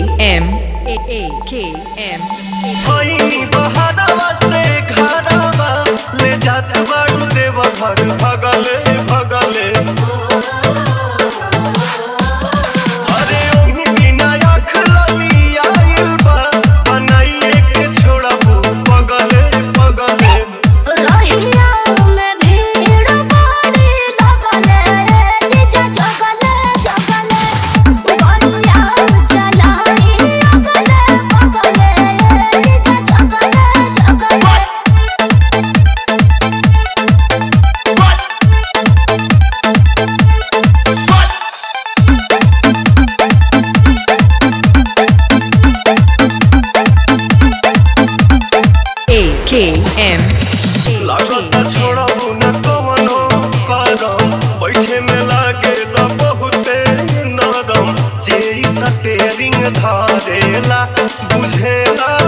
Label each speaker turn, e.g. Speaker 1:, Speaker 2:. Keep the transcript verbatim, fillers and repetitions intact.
Speaker 1: M A A K M
Speaker 2: कोई बहारवा से घरवा ले जात बाड़ू देव घर भगले भगले अरे ओही बिना आँख लली आइल बा बनाइए के छोड़बू पगले पगले
Speaker 3: रहिया में भीड़ भारी लगले जीजा जगले जगले बढ़िया चलाई अगले बगले जीजा जगले जगले
Speaker 1: A K M
Speaker 2: लागता छोड़बू न कवनो करम बैठे में लागेला बहुते नरम जे स्टेरिंग धारेला बुझेला